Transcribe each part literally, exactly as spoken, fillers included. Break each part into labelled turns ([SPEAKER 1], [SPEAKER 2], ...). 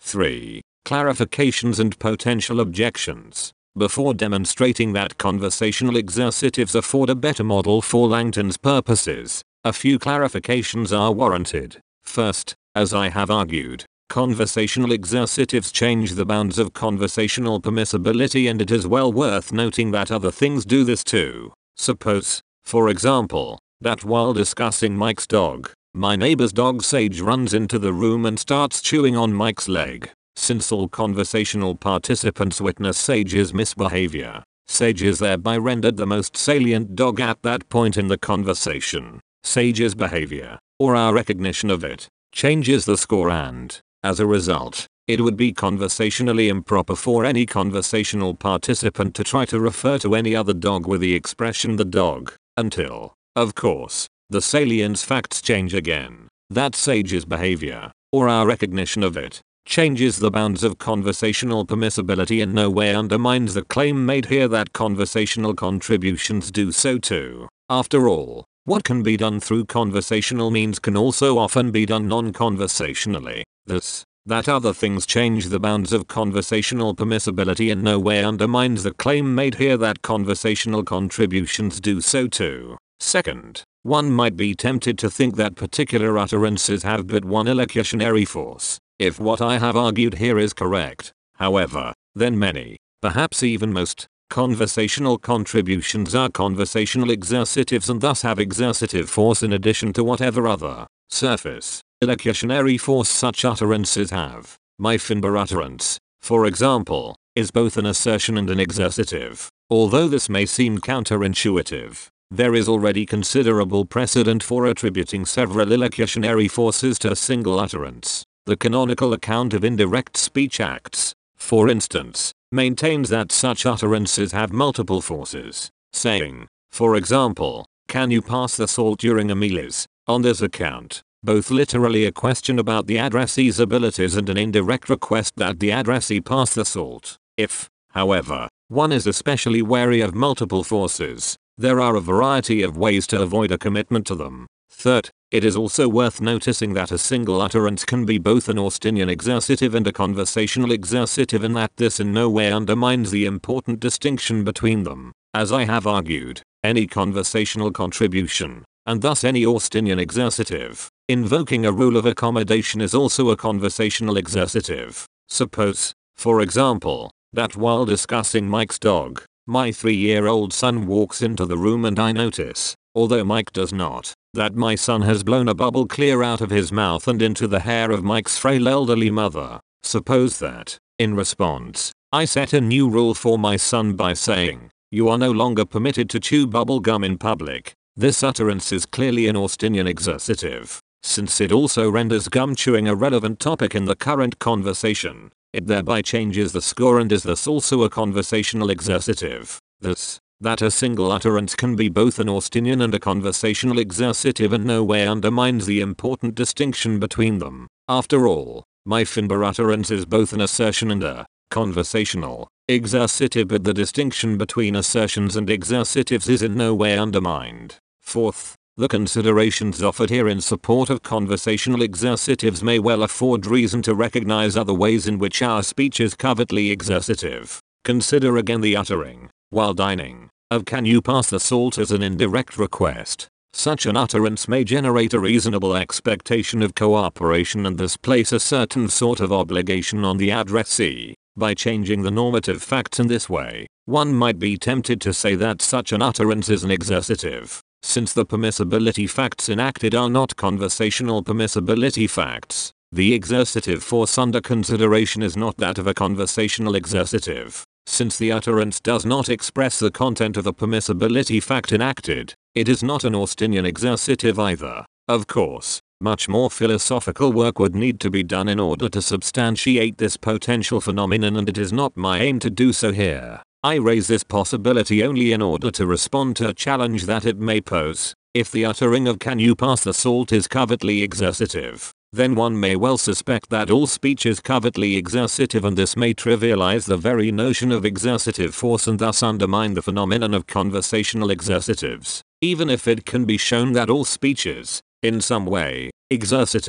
[SPEAKER 1] three. Clarifications and potential objections. Before demonstrating that conversational exercitives afford a better model for Langton's purposes, a few clarifications are warranted. First, as I have argued, conversational exercitives change the bounds of conversational permissibility, and it is well worth noting that other things do this too. Suppose, for example, that while discussing Mike's dog, my neighbor's dog Sage runs into the room and starts chewing on Mike's leg. Since all conversational participants witness Sage's misbehavior, Sage is thereby rendered the most salient dog at that point in the conversation. Sage's behavior, or our recognition of it, changes the score, and, as a result, it would be conversationally improper for any conversational participant to try to refer to any other dog with the expression the dog, until, of course, the salience facts change again. That Sage's behavior, or our recognition of it, changes the bounds of conversational permissibility in no way undermines the claim made here that conversational contributions do so too. After all, what can be done through conversational means can also often be done non-conversationally. Thus, that other things change the bounds of conversational permissibility in no way undermines the claim made here that conversational contributions do so too. Second, one might be tempted to think that particular utterances have but one illocutionary force. If what I have argued here is correct, however, then many, perhaps even most, conversational contributions are conversational exercitives and thus have exercitive force in addition to whatever other, surface, illocutionary force such utterances have. My Finbar utterance, for example, is both an assertion and an exercitive. Although this may seem counterintuitive, there is already considerable precedent for attributing several illocutionary forces to a single utterance. The canonical account of indirect speech acts, for instance, maintains that such utterances have multiple forces. Saying, for example, "Can you pass the salt?" during a meal is, on this account, both literally a question about the addressee's abilities and an indirect request that the addressee pass the salt. If, however, one is especially wary of multiple forces, there are a variety of ways to avoid a commitment to them. Third, it is also worth noticing that a single utterance can be both an Austinian exercitive and a conversational exercitive, and that this in no way undermines the important distinction between them. As I have argued, any conversational contribution, and thus any Austinian exercitive, invoking a rule of accommodation is also a conversational exercitive. Suppose, for example, that while discussing Mike's dog, my three-year-old son walks into the room and I notice, although Mike does not, that my son has blown a bubble clear out of his mouth and into the hair of Mike's frail elderly mother. Suppose that, in response, I set a new rule for my son by saying, "You are no longer permitted to chew bubble gum in public." This utterance is clearly an Austinian exercitive, since it also renders gum chewing a relevant topic in the current conversation. It thereby changes the score and is thus also a conversational exercitive. Thus, that a single utterance can be both an Austinian and a conversational exercitive in no way undermines the important distinction between them. After all, my Finbar utterance is both an assertion and a conversational exercitive, but the distinction between assertions and exercitives is in no way undermined. Fourth, the considerations offered here in support of conversational exercitives may well afford reason to recognize other ways in which our speech is covertly exercitive. Consider again the uttering, while dining, of "Can you pass the salt?" as an indirect request. Such an utterance may generate a reasonable expectation of cooperation and thus place a certain sort of obligation on the addressee. By changing the normative facts in this way, one might be tempted to say that such an utterance is an exercitive, since the permissibility facts enacted are not conversational permissibility facts. The exercitive force under consideration is not that of a conversational exercitive. Since the utterance does not express the content of the permissibility fact enacted, it is not an Austinian exercitive either. Of course, much more philosophical work would need to be done in order to substantiate this potential phenomenon, and it is not my aim to do so here. I raise this possibility only in order to respond to a challenge that it may pose. If the uttering of "Can you pass the salt?" is covertly exercitive, then one may well suspect that all speech is covertly exercitive, and this may trivialize the very notion of exercitive force and thus undermine the phenomenon of conversational exercitives. Even if it can be shown that all speech is, in some way, exercitive,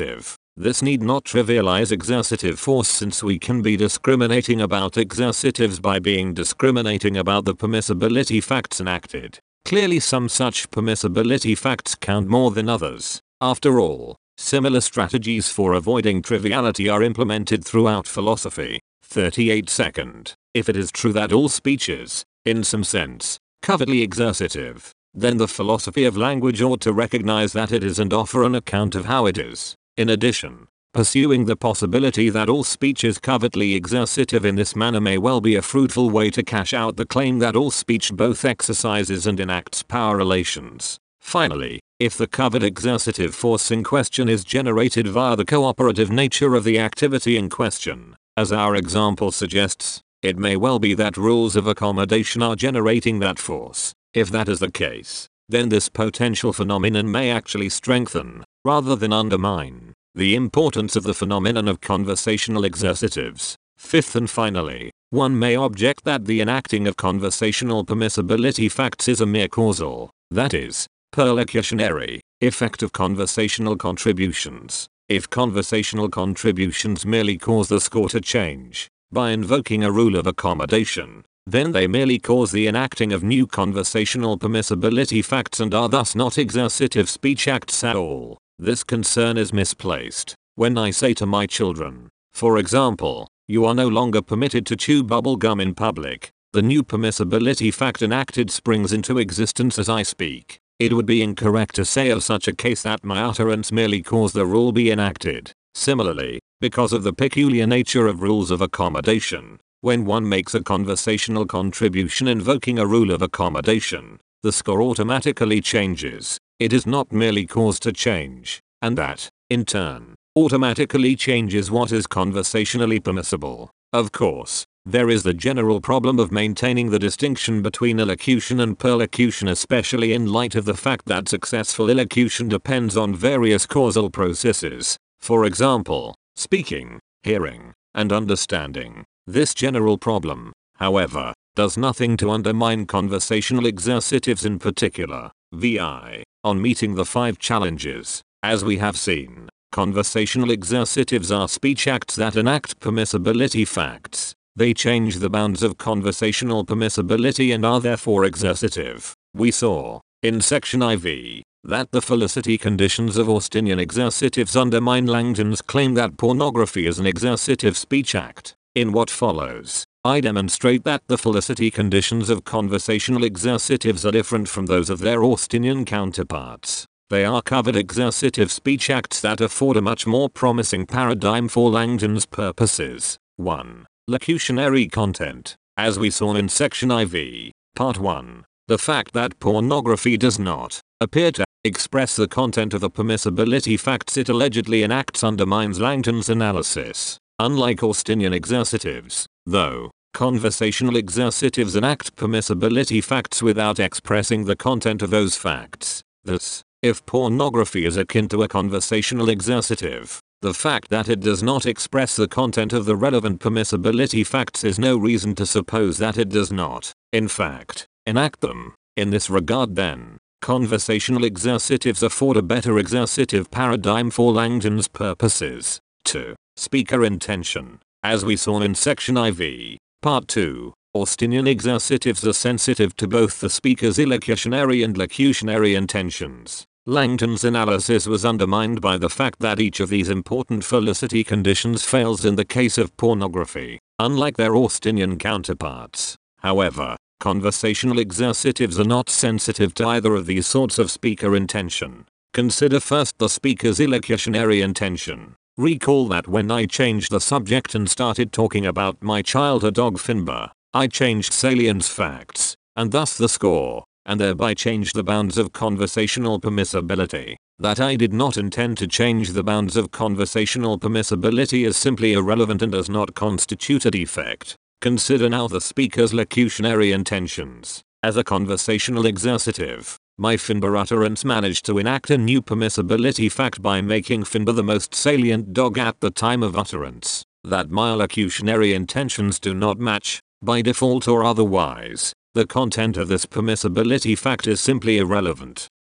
[SPEAKER 1] This need not trivialize exercitive force, since we can be discriminating about exercitives by being discriminating about the permissibility facts enacted. Clearly some such permissibility facts count more than others. After all, similar strategies for avoiding triviality are implemented throughout philosophy. thirty-eight second. If it is true that all speech is, in some sense, covertly exercitive, then the philosophy of language ought to recognize that it is and offer an account of how it is. In addition, pursuing the possibility that all speech is covertly exercitive in this manner may well be a fruitful way to cash out the claim that all speech both exercises and enacts power relations. Finally, if the covered exercitive force in question is generated via the cooperative nature of the activity in question, as our example suggests, it may well be that rules of accommodation are generating that force. If that is the case, then this potential phenomenon may actually strengthen, rather than undermine, the importance of the phenomenon of conversational exercitives. Fifth and finally, one may object that the enacting of conversational permissibility facts is a mere causal, that is, perlocutionary, effect of conversational contributions. If conversational contributions merely cause the score to change, by invoking a rule of accommodation, then they merely cause the enacting of new conversational permissibility facts and are thus not exercitive speech acts at all. This concern is misplaced. When I say to my children, for example, you are no longer permitted to chew bubble gum in public, the new permissibility fact enacted springs into existence as I speak. It would be incorrect to say of such a case that my utterance merely caused the rule be enacted. Similarly, because of the peculiar nature of rules of accommodation, when one makes a conversational contribution invoking a rule of accommodation, the score automatically changes. It is not merely caused to change, and that, in turn, automatically changes what is conversationally permissible. Of course, there is the general problem of maintaining the distinction between elocution and perlocution, especially in light of the fact that successful elocution depends on various causal processes, for example, speaking, hearing, and understanding. This general problem, however, does nothing to undermine conversational exercitives in particular. Vi. On meeting the five challenges, as we have seen, conversational exercitives are speech acts that enact permissibility facts. They change the bounds of conversational permissibility and are therefore exercitive. We saw, in section four, that the felicity conditions of Austinian exercitives undermine Langton's claim that pornography is an exercitive speech act. In what follows, I demonstrate that the felicity conditions of conversational exercitives are different from those of their Austinian counterparts. They are covered exercitive speech acts that afford a much more promising paradigm for Langton's purposes. one. Locutionary content. As we saw in section four, part one, the fact that pornography does not appear to express the content of the permissibility facts it allegedly enacts undermines Langton's analysis. Unlike Austinian exercitives, though, conversational exercitives enact permissibility facts without expressing the content of those facts. Thus, if pornography is akin to a conversational exercitive, the fact that it does not express the content of the relevant permissibility facts is no reason to suppose that it does not, in fact, enact them. In this regard then, conversational exercitives afford a better exercitive paradigm for Langton's purposes. two. Speaker intention. As we saw in section four, part two, Austinian exercitives are sensitive to both the speaker's elocutionary and locutionary intentions. Langton's analysis was undermined by the fact that each of these important felicity conditions fails in the case of pornography, unlike their Austinian counterparts. However, conversational exercitives are not sensitive to either of these sorts of speaker intention. Consider first the speaker's elocutionary intention. Recall that when I changed the subject and started talking about my childhood dog Finbar, I changed salience facts, and thus the score, and thereby changed the bounds of conversational permissibility. That I did not intend to change the bounds of conversational permissibility is simply irrelevant and does not constitute a defect. Consider now the speaker's locutionary intentions. As a conversational exercitive, my Finbar utterance managed to enact a new permissibility fact by making Finbar the most salient dog at the time of utterance. That my locutionary intentions do not match, by default or otherwise, the content of this permissibility fact is simply irrelevant.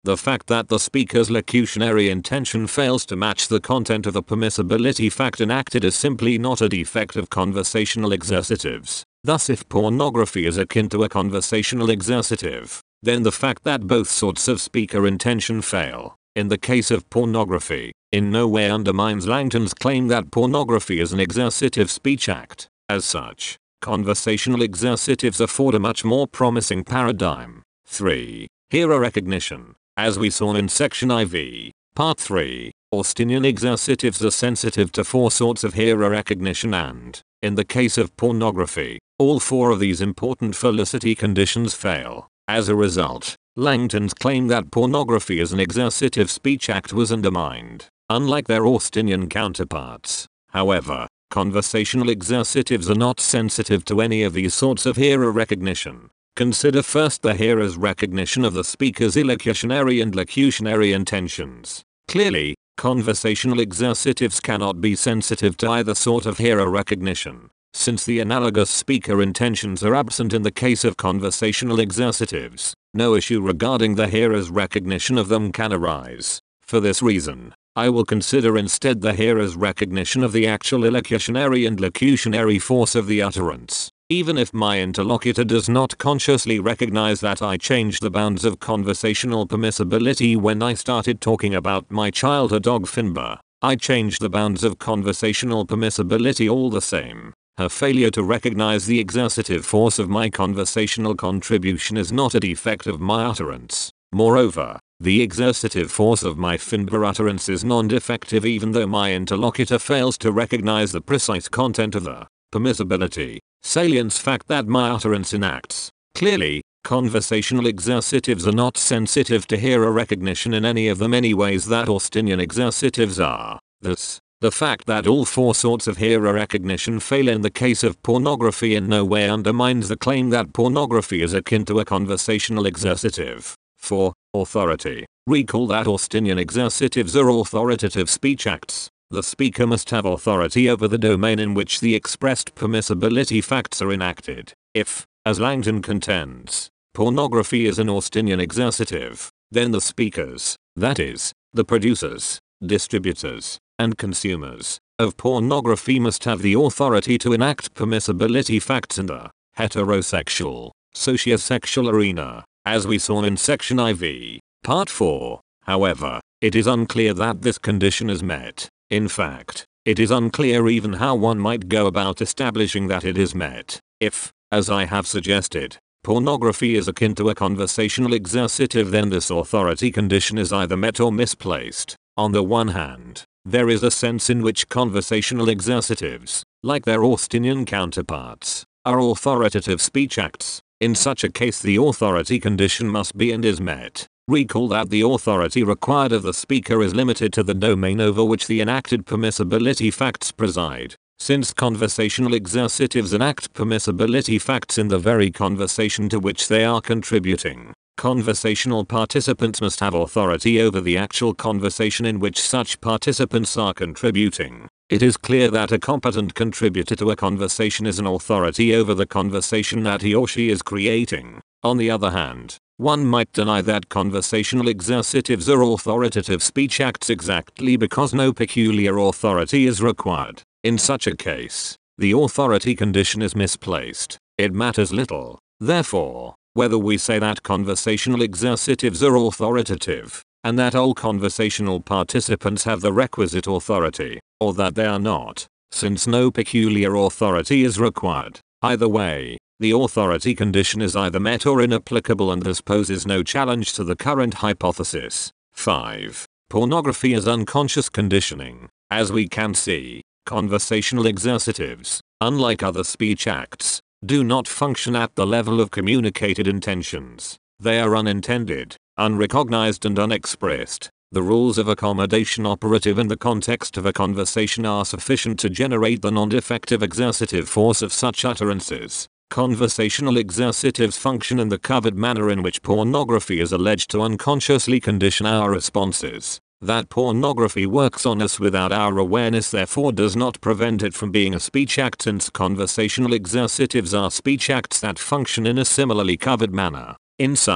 [SPEAKER 1] The fact that the speaker's locutionary intention fails to match the content of the permissibility fact enacted is simply not a defect of conversational exercitives. Thus, if pornography is akin to a conversational exercitive, then the fact that both sorts of speaker intention fail, in the case of pornography, in no way undermines Langton's claim that pornography is an exercitive speech act. As such, conversational exercitives afford a much more promising paradigm. three. Hearer recognition. As we saw in section I V, part three, Austinian exercitives are sensitive to four sorts of hearer recognition and, in the case of pornography, all four of these important felicity conditions fail. As a result, Langton's claim that pornography is an exercitive speech act was undermined. Unlike their Austinian counterparts, however, conversational exercitives are not sensitive to any of these sorts of hearer recognition. Consider first the hearer's recognition of the speaker's illocutionary and locutionary intentions. Clearly, conversational exercitives cannot be sensitive to either sort of hearer recognition, since the analogous speaker intentions are absent in the case of conversational exercitives. No issue regarding the hearer's recognition of them can arise. For this reason, I will consider instead the hearer's recognition of the actual illocutionary and locutionary force of the utterance. Even if my interlocutor does not consciously recognize that I changed the bounds of conversational permissibility when I started talking about my childhood dog Finbar, I changed the bounds of conversational permissibility all the same. Her failure to recognize the exercitive force of my conversational contribution is not a defect of my utterance. Moreover, the exercitive force of my Finbar utterance is non-defective even though my interlocutor fails to recognize the precise content of the permissibility salience fact that my utterance enacts. Clearly, conversational exercitives are not sensitive to hearer recognition in any of the many ways that Austinian exercitives are. Thus, the fact that all four sorts of hearer recognition fail in the case of pornography in no way undermines the claim that pornography is akin to a conversational exercitive. four. Authority. Recall that Austinian exercitives are authoritative speech acts. The speaker must have authority over the domain in which the expressed permissibility facts are enacted. If, as Langton contends, pornography is an Austinian exercitive, then the speakers, that is, the producers, distributors, and consumers of pornography must have the authority to enact permissibility facts in the heterosexual, sociosexual arena, as we saw in section I V, part four. However, it is unclear that this condition is met. In fact, it is unclear even how one might go about establishing that it is met. If, as I have suggested, pornography is akin to a conversational exercitive, then this authority condition is either met or misplaced. On the one hand, there is a sense in which conversational exercitives, like their Austinian counterparts, are authoritative speech acts. In such a case the authority condition must be and is met. Recall that the authority required of the speaker is limited to the domain over which the enacted permissibility facts preside. Since conversational exercitives enact permissibility facts in the very conversation to which they are contributing, conversational participants must have authority over the actual conversation in which such participants are contributing. It is clear that a competent contributor to a conversation is an authority over the conversation that he or she is creating. On the other hand, one might deny that conversational exercitives are authoritative speech acts exactly because no peculiar authority is required. In such a case, the authority condition is misplaced. It matters little, therefore, whether we say that conversational exercitives are authoritative, and that all conversational participants have the requisite authority, or that they are not, since no peculiar authority is required. Either way, the authority condition is either met or inapplicable and thus poses no challenge to the current hypothesis. five. Pornography as unconscious conditioning. As we can see, conversational exercitives, unlike other speech acts, do not function at the level of communicated intentions. They are unintended, unrecognized and unexpressed. The rules of accommodation operative in the context of a conversation are sufficient to generate the non-defective exercitive force of such utterances. Conversational exercitives function in the covered manner in which pornography is alleged to unconsciously condition our responses. That pornography works on us without our awareness therefore does not prevent it from being a speech act, since conversational exercitives are speech acts that function in a similarly covered manner. In sum,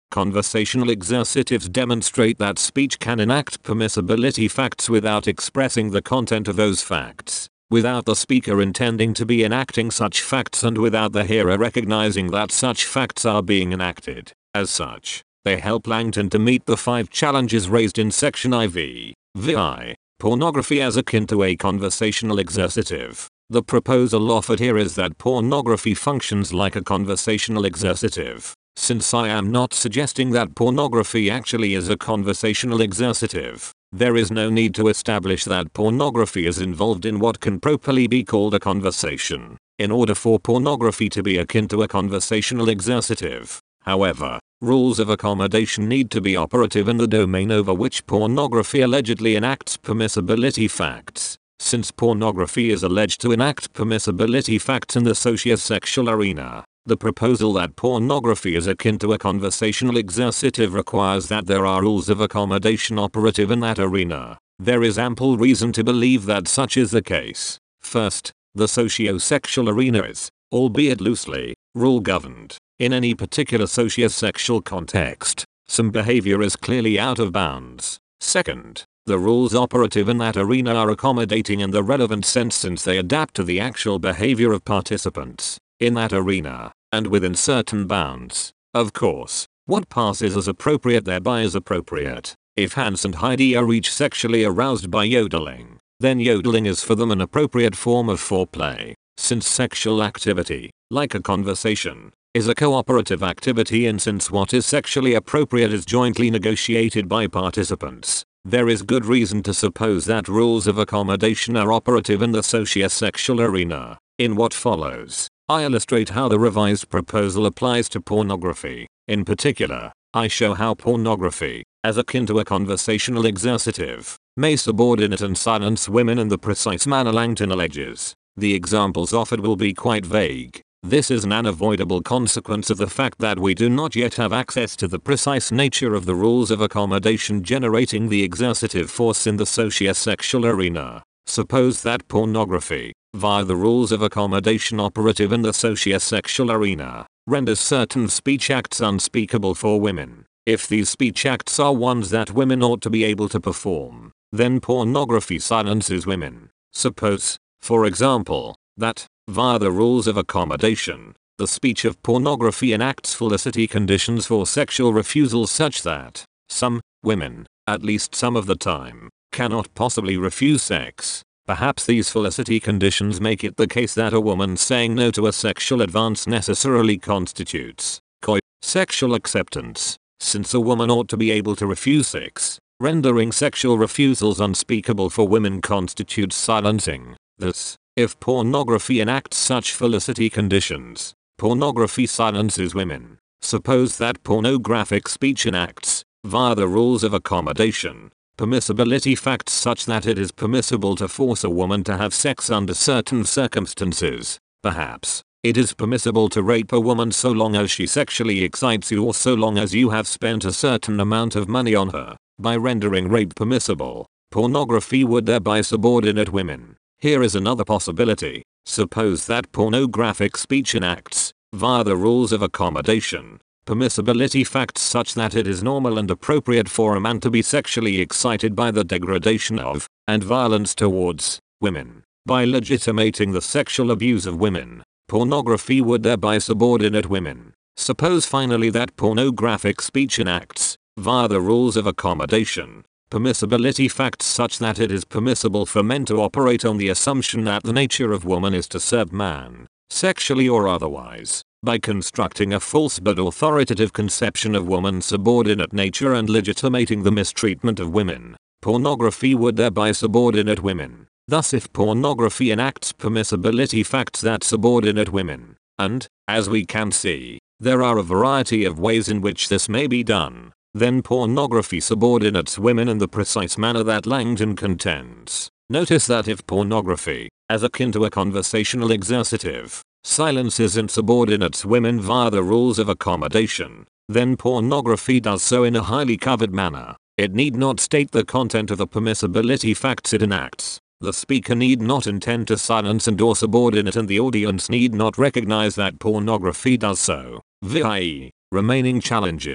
[SPEAKER 1] Conversational exercitives demonstrate that speech can enact permissibility facts without expressing the content of those facts, without the speaker intending to be enacting such facts and without the hearer recognizing that such facts are being enacted. As such, they help Langton to meet the five challenges raised in section four. V I. Pornography as akin to a conversational exercitive. The proposal offered here is that pornography functions like a conversational exercitive. Since I am not suggesting that pornography actually is a conversational exercitive, there is no need to establish that pornography is involved in what can properly be called a conversation, in order for pornography to be akin to a conversational exercitive. However, rules of accommodation need to be operative in the domain over which pornography allegedly enacts permissibility facts. Since pornography is alleged to enact permissibility facts in the sociosexual arena, the proposal that pornography is akin to a conversational exercitive requires that there are rules of accommodation operative in that arena. There is ample reason to believe that such is the case. First, the sociosexual arena is, albeit loosely, rule-governed. In any particular sociosexual context, some behavior is clearly out of bounds. Second, the rules operative in that arena are accommodating in the relevant sense since they adapt to the actual behavior of participants in that arena, and within certain bounds. Of course, what passes as appropriate thereby is appropriate. If Hans and Heidi are each sexually aroused by yodeling, then yodeling is for them an appropriate form of foreplay, since sexual activity, like a conversation, is a cooperative activity and since what is sexually appropriate is jointly negotiated by participants, there is good reason to suppose that rules of accommodation are operative in the sociosexual arena. In what follows, I illustrate how the revised proposal applies to pornography. In particular, I show how pornography, as akin to a conversational exercitive, may subordinate and silence women in the precise manner Langton alleges. The examples offered will be quite vague. This is an unavoidable consequence of the fact that we do not yet have access to the precise nature of the rules of accommodation generating the exercitive force in the sociosexual arena. Suppose that pornography, via the rules of accommodation operative in the sociosexual arena, renders certain speech acts unspeakable for women. If these speech acts are ones that women ought to be able to perform, then pornography silences women. Suppose, for example, that, via the rules of accommodation, the speech of pornography enacts felicity conditions for sexual refusal such that some women, at least some of the time, cannot possibly refuse sex. Perhaps these felicity conditions make it the case that a woman saying no to a sexual advance necessarily constitutes coy sexual acceptance, since a woman ought to be able to refuse sex. Rendering sexual refusals unspeakable for women constitutes silencing. Thus, if pornography enacts such felicity conditions, pornography silences women. Suppose that pornographic speech enacts, via the rules of accommodation, permissibility facts such that it is permissible to force a woman to have sex under certain circumstances. Perhaps, it is permissible to rape a woman so long as she sexually excites you or so long as you have spent a certain amount of money on her. By rendering rape permissible, pornography would thereby subordinate women. Here is another possibility. Suppose that pornographic speech enacts, via the rules of accommodation, permissibility facts such that it is normal and appropriate for a man to be sexually excited by the degradation of, and violence towards, women. By legitimating the sexual abuse of women, pornography would thereby subordinate women. Suppose finally that pornographic speech enacts, via the rules of accommodation, permissibility facts such that it is permissible for men to operate on the assumption that the nature of woman is to serve man, sexually or otherwise, by constructing a false but authoritative conception of woman's subordinate nature and legitimating the mistreatment of women. Pornography would thereby subordinate women. Thus if pornography enacts permissibility facts that subordinate women, and, as we can see, there are a variety of ways in which this may be done, then pornography subordinates women in the precise manner that Langton contends. Notice that if pornography, as akin to a conversational exercitive, silences and subordinates women via the rules of accommodation, then pornography does so in a highly covered manner. It need not state the content of the permissibility facts it enacts. The speaker need not intend to silence and or subordinate and the audience need not recognize that pornography does so. V I E. Remaining challenges.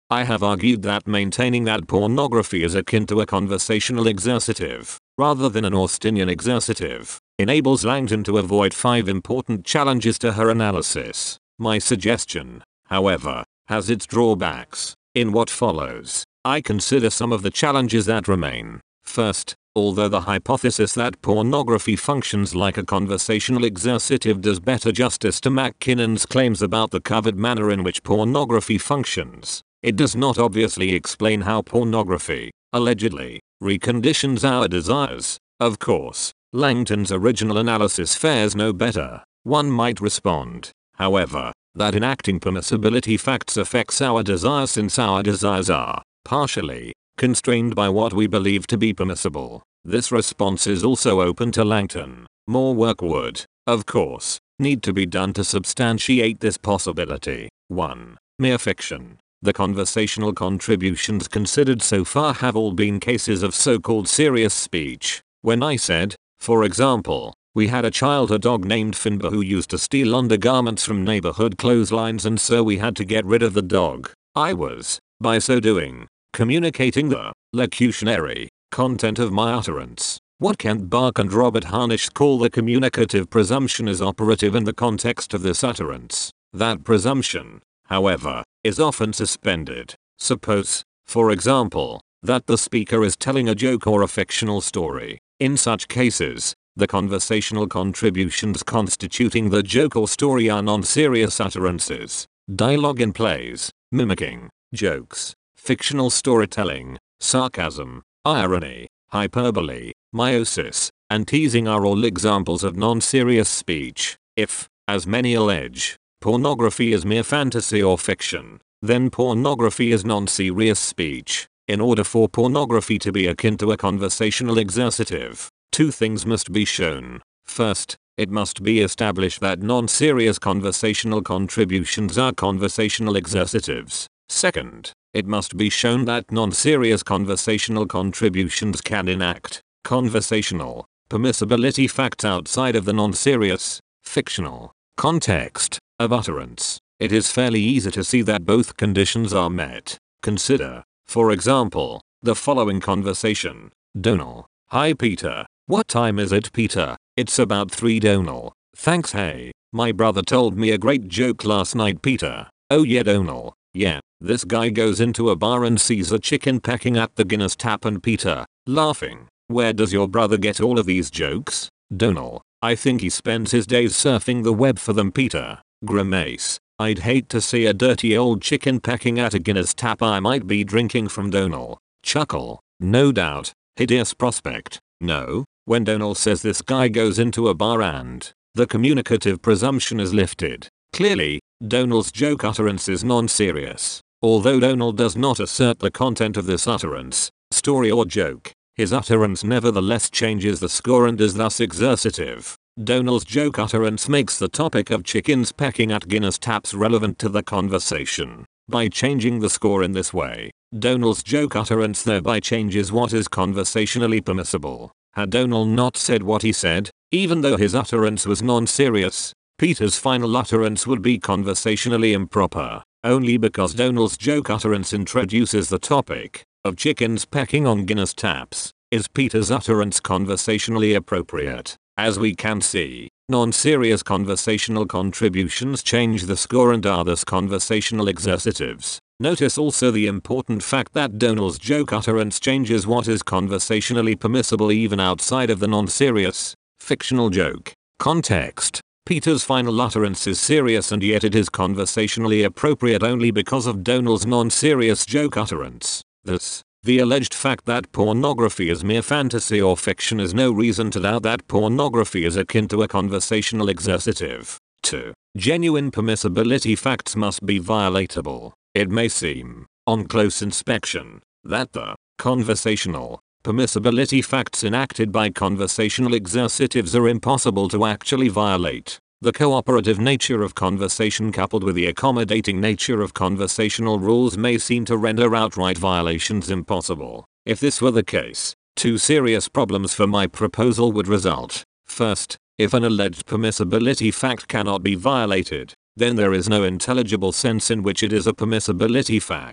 [SPEAKER 1] I have argued that maintaining that pornography is akin to a conversational exercitive, rather than an Austinian exercitive, enables Langton to avoid five important challenges to her analysis. My suggestion, however, has its drawbacks. In what follows, I consider some of the challenges that remain. First, although the hypothesis that pornography functions like a conversational exercitive does better justice to McKinnon's claims about the covered manner in which pornography functions, it does not obviously explain how pornography, allegedly, reconditions our desires. Of course, Langton's original analysis fares no better. One might respond, however, that enacting permissibility facts affects our desires since our desires are, partially, constrained by what we believe to be permissible. This response is also open to Langton. More work would, of course, need to be done to substantiate this possibility. one. Mere fiction. The conversational contributions considered so far have all been cases of so-called serious speech. When I said, for example, we had a childhood dog named Finbar who used to steal undergarments from neighborhood clotheslines and so we had to get rid of the dog, I was, by so doing, communicating the locutionary content of my utterance. What Kent Bark and Robert Harnish call the communicative presumption is operative in the context of this utterance. That presumption, however, is often suspended. Suppose, for example, that the speaker is telling a joke or a fictional story. In such cases, the conversational contributions constituting the joke or story are non-serious utterances. Dialogue in plays, mimicking, jokes, fictional storytelling, sarcasm, irony, hyperbole, meiosis, and teasing are all examples of non-serious speech. If, as many allege, pornography is mere fantasy or fiction, then pornography is non-serious speech. In order for pornography to be akin to a conversational exercitive, two things must be shown. First, it must be established that non-serious conversational contributions are conversational exercitives. Second, it must be shown that non-serious conversational contributions can enact conversational permissibility facts outside of the non-serious, fictional context of utterance. It is fairly easy to see that both conditions are met. Consider, for example, the following conversation. Donal: Hi Peter. What time is it, Peter? It's about three. Donal: Thanks. Hey, my brother told me a great joke last night, Peter. Oh yeah. Donal: Yeah, this guy goes into a bar and sees a chicken pecking at the Guinness tap and Peter, laughing, where does your brother get all of these jokes? Donal: I think he spends his days surfing the web for them. Peter, grimace: I'd hate to see a dirty old chicken pecking at a Guinness tap I might be drinking from. Donal: Chuckle: No doubt, hideous prospect. No, when Donal says this guy goes into a bar and the communicative presumption is lifted. Clearly, Donal's joke utterance is non-serious. Although Donal does not assert the content of this utterance, story or joke, his utterance nevertheless changes the score and is thus exercitive. Donal's joke utterance makes the topic of chickens pecking at Guinness taps relevant to the conversation. By changing the score in this way, Donal's joke utterance thereby changes what is conversationally permissible. Had Donal not said what he said, even though his utterance was non-serious, Peter's final utterance would be conversationally improper, only because Donal's joke utterance introduces the topic of chickens pecking on Guinness taps. Is Peter's utterance conversationally appropriate? As we can see, non-serious conversational contributions change the score and are thus conversational exercitives. Notice also the important fact that Donal's joke utterance changes what is conversationally permissible even outside of the non-serious, fictional joke context. Peter's final utterance is serious and yet it is conversationally appropriate only because of Donal's non-serious joke utterance. Thus, the alleged fact that pornography is mere fantasy or fiction is no reason to doubt that pornography is akin to a conversational exercitive. two. Genuine permissibility facts must be violatable. It may seem, on close inspection, that the conversational permissibility facts enacted by conversational exercitives are impossible to actually violate. The cooperative nature of conversation coupled with the accommodating nature of conversational rules may seem to render outright violations impossible. If this were the case, two serious problems for my proposal would result. First, if an alleged permissibility fact cannot be violated, then there is no intelligible sense in which it is a permissibility fact.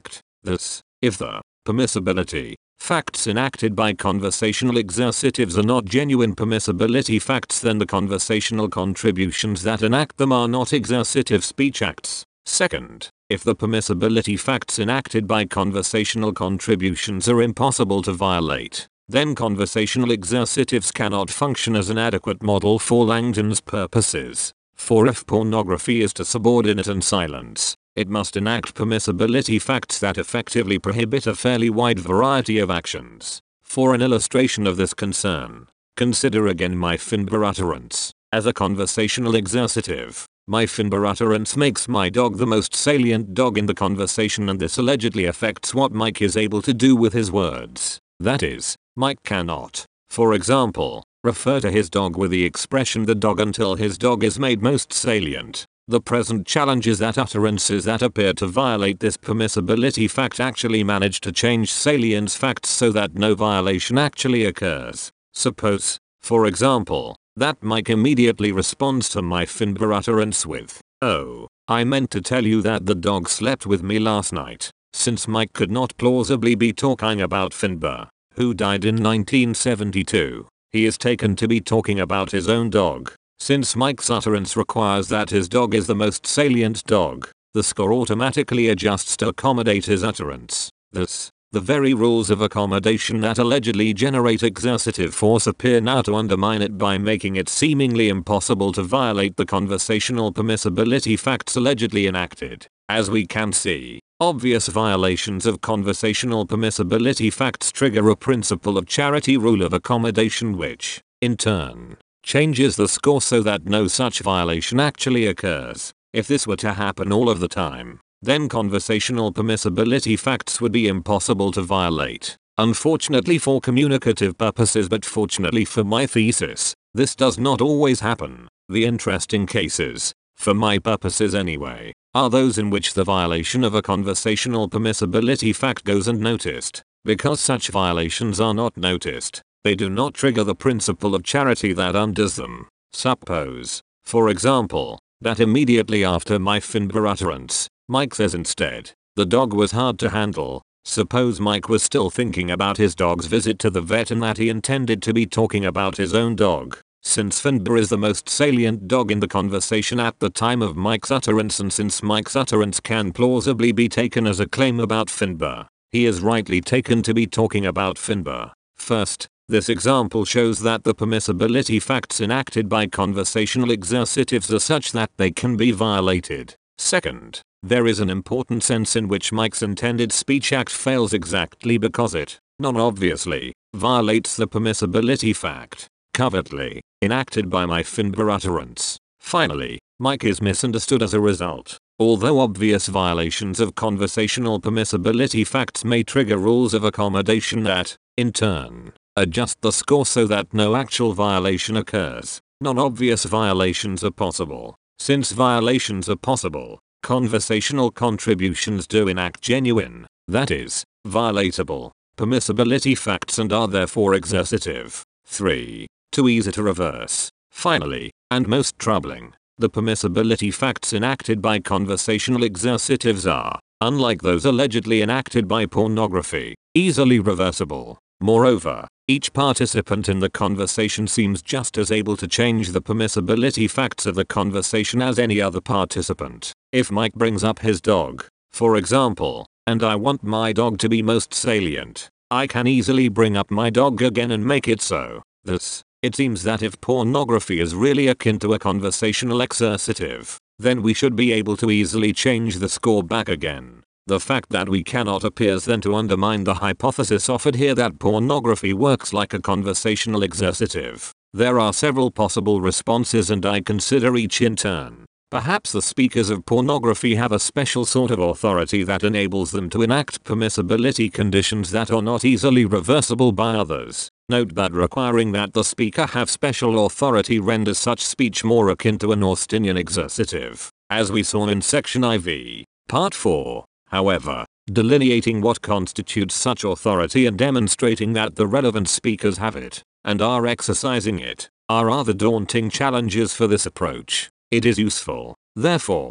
[SPEAKER 1] Thus, if the permissibility facts enacted by conversational exercitives are not genuine permissibility facts, then the conversational contributions that enact them are not exercitive speech acts. Second, if the permissibility facts enacted by conversational contributions are impossible to violate, then conversational exercitives cannot function as an adequate model for Langton's purposes. For if pornography is to subordinate and silence, it must enact permissibility facts that effectively prohibit a fairly wide variety of actions. For an illustration of this concern, consider again my Finbar utterance. As a conversational exercitive, my Finbar utterance makes my dog the most salient dog in the conversation, and this allegedly affects what Mike is able to do with his words. That is, Mike cannot, for example, refer to his dog with the expression the dog until his dog is made most salient. The present challenge is that utterances that appear to violate this permissibility fact actually manage to change salience facts so that no violation actually occurs. Suppose, for example, that Mike immediately responds to my Finbar utterance with, "Oh, I meant to tell you that the dog slept with me last night." Since Mike could not plausibly be talking about Finbar, who died in nineteen seventy-two, he is taken to be talking about his own dog. Since Mike's utterance requires that his dog is the most salient dog, the score automatically adjusts to accommodate his utterance. Thus, the very rules of accommodation that allegedly generate exercitive force appear now to undermine it by making it seemingly impossible to violate the conversational permissibility facts allegedly enacted. As we can see, obvious violations of conversational permissibility facts trigger a principle of charity rule of accommodation, which, in turn, changes the score so that no such violation actually occurs. If this were to happen all of the time, then conversational permissibility facts would be impossible to violate. Unfortunately for communicative purposes, but fortunately for my thesis, this does not always happen. The interesting cases, for my purposes anyway, are those in which the violation of a conversational permissibility fact goes unnoticed. Because such violations are not noticed, they do not trigger the principle of charity that undoes them. Suppose, for example, that immediately after my Finbar utterance, Mike says instead, "The dog was hard to handle." Suppose Mike was still thinking about his dog's visit to the vet and that he intended to be talking about his own dog. Since Finbar is the most salient dog in the conversation at the time of Mike's utterance, and since Mike's utterance can plausibly be taken as a claim about Finbar, he is rightly taken to be talking about Finbar. First, this example shows that the permissibility facts enacted by conversational exercitives are such that they can be violated. Second, there is an important sense in which Mike's intended speech act fails exactly because it, non-obviously, violates the permissibility fact, covertly, enacted by my Finbar utterance. Finally, Mike is misunderstood as a result. Although obvious violations of conversational permissibility facts may trigger rules of accommodation that, in turn, adjust the score so that no actual violation occurs, non-obvious violations are possible. Since violations are possible, conversational contributions do enact genuine, that is, violatable, permissibility facts and are therefore exercitive. three. Too easy to reverse. Finally, and most troubling, the permissibility facts enacted by conversational exercitives are, unlike those allegedly enacted by pornography, easily reversible. Moreover, each participant in the conversation seems just as able to change the permissibility facts of the conversation as any other participant. If Mike brings up his dog, for example, and I want my dog to be most salient, I can easily bring up my dog again and make it so. Thus, it seems that if pornography is really akin to a conversational exercitive, then we should be able to easily change the score back again. The fact that we cannot appears then to undermine the hypothesis offered here that pornography works like a conversational exercitive. There are several possible responses and I consider each in turn. Perhaps the speakers of pornography have a special sort of authority that enables them to enact permissibility conditions that are not easily reversible by others. Note that requiring that the speaker have special authority renders such speech more akin to an Austinian exercitive, as we saw in section I V, part four. However, delineating what constitutes such authority and demonstrating that the relevant speakers have it, and are exercising it, are rather daunting challenges for this approach. It is useful, therefore,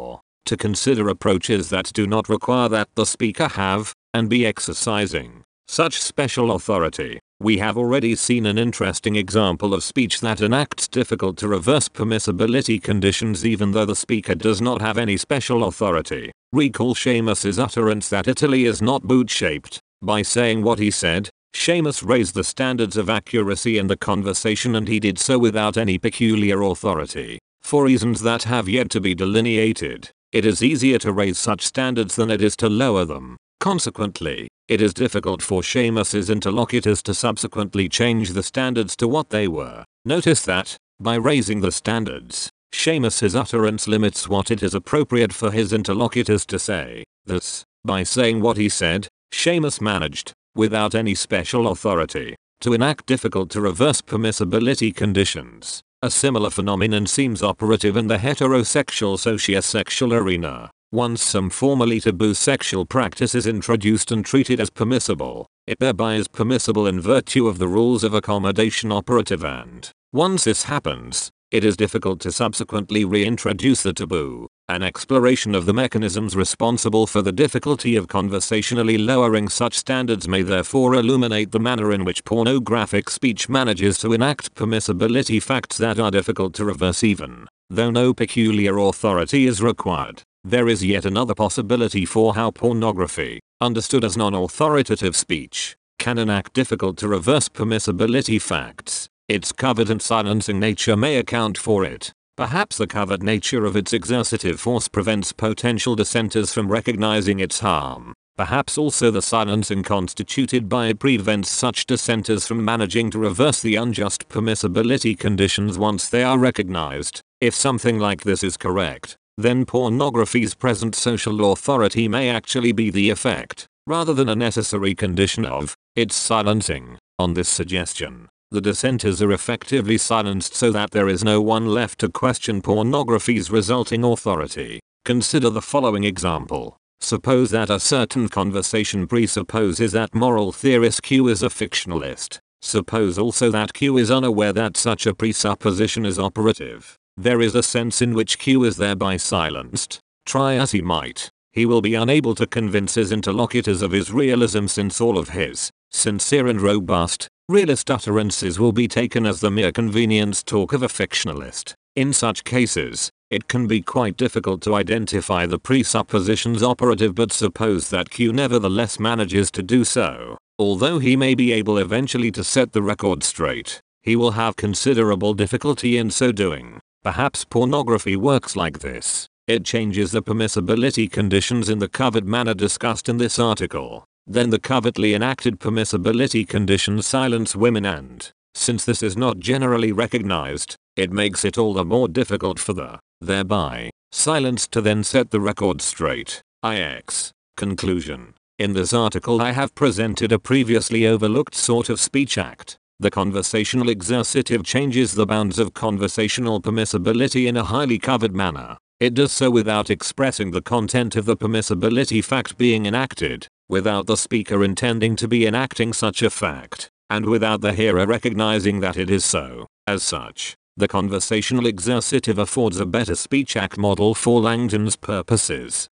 [SPEAKER 1] to consider approaches that do not require that the speaker have, and be exercising, such special authority. We have already seen an interesting example of speech that enacts difficult to reverse permissibility conditions even though the speaker does not have any special authority. Recall Seamus's utterance that Italy is not boot-shaped. By saying what he said, Seamus raised the standards of accuracy in the conversation, and he did so without any peculiar authority. For reasons that have yet to be delineated, it is easier to raise such standards than it is to lower them. Consequently, it is difficult for Seamus's interlocutors to subsequently change the standards to what they were. Notice that, by raising the standards, Seamus's utterance limits what it is appropriate for his interlocutors to say. Thus, by saying what he said, Seamus managed, without any special authority, to enact difficult to reverse permissibility conditions. A similar phenomenon seems operative in the heterosexual sociosexual arena. Once some formerly taboo sexual practice is introduced and treated as permissible, it thereby is permissible in virtue of the rules of accommodation operative, and, once this happens, it is difficult to subsequently reintroduce the taboo. An exploration of the mechanisms responsible for the difficulty of conversationally lowering such standards may therefore illuminate the manner in which pornographic speech manages to enact permissibility facts that are difficult to reverse even though no peculiar authority is required. There is yet another possibility for how pornography, understood as non-authoritative speech, can enact difficult to reverse permissibility facts. Its covert and silencing nature may account for it. Perhaps the covert nature of its exercitive force prevents potential dissenters from recognizing its harm. Perhaps also the silencing constituted by it prevents such dissenters from managing to reverse the unjust permissibility conditions once they are recognized. If something like this is correct, then pornography's present social authority may actually be the effect, rather than a necessary condition of, its silencing. On this suggestion, the dissenters are effectively silenced so that there is no one left to question pornography's resulting authority. Consider the following example. Suppose that a certain conversation presupposes that moral theorist Q is a fictionalist. Suppose also that Q is unaware that such a presupposition is operative. There is a sense in which Q is thereby silenced. Try as he might, he will be unable to convince his interlocutors of his realism, since all of his sincere and robust, realist utterances will be taken as the mere convenience talk of a fictionalist. In such cases, it can be quite difficult to identify the presuppositions operative, but suppose that Q nevertheless manages to do so. Although he may be able eventually to set the record straight, he will have considerable difficulty in so doing. Perhaps pornography works like this. It changes the permissibility conditions in the covered manner discussed in this article. Then the covertly enacted permissibility conditions silence women, and, since this is not generally recognized, it makes it all the more difficult for the, thereby, silenced to then set the record straight. I X. Conclusion. In this article I have presented a previously overlooked sort of speech act. The conversational exercitive changes the bounds of conversational permissibility in a highly covered manner. It does so without expressing the content of the permissibility fact being enacted, without the speaker intending to be enacting such a fact, and without the hearer recognizing that it is so. As such, the conversational exercitive affords a better speech act model for Langton's purposes.